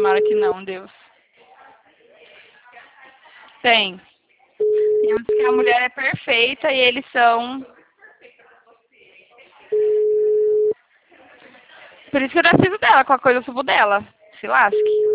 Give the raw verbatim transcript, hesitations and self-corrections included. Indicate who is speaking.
Speaker 1: tomara que não, Deus. Tem. Tem uns que a mulher é perfeita e eles são... Por isso que eu não preciso dela, com a coisa eu subo dela. Se lasque.